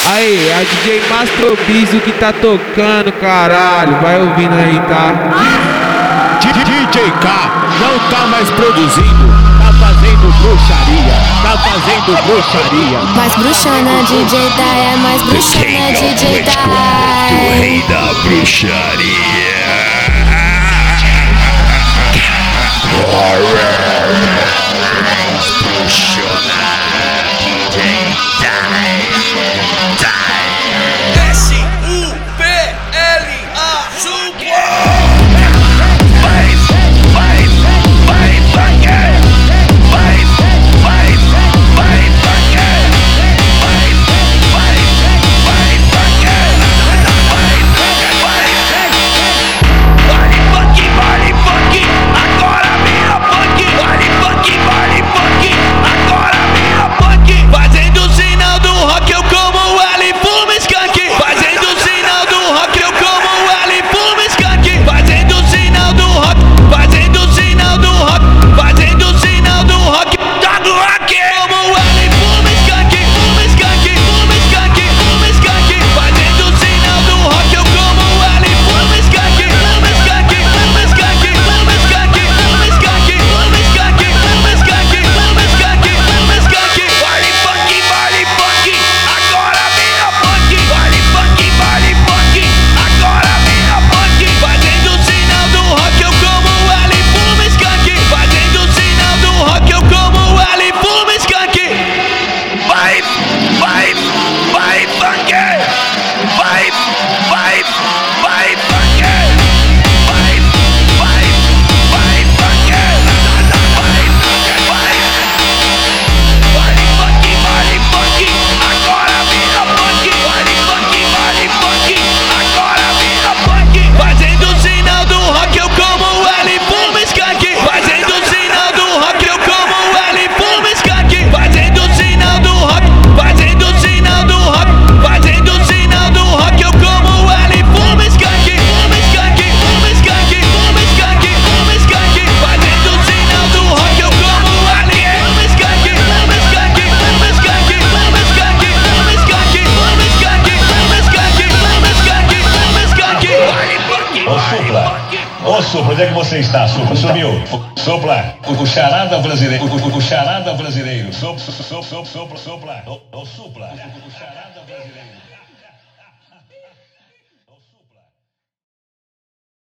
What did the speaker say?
Aí, a DJ Mastrobizo que tá tocando, caralho. Vai ouvindo aí, tá? DJ K não tá mais produzindo, tá fazendo bruxaria, tá fazendo bruxaria. Mais bruxona, DJ Dai, é mais bruxona, DJ Dai. O rei da bruxaria. Mais bruxona, DJ Dai. Ô Supla, onde é que você está, Supla? Sumiu. Supla, o charada brasileiro. O charada brasileiro. Sopla. Ô Supla, o charada brasileiro.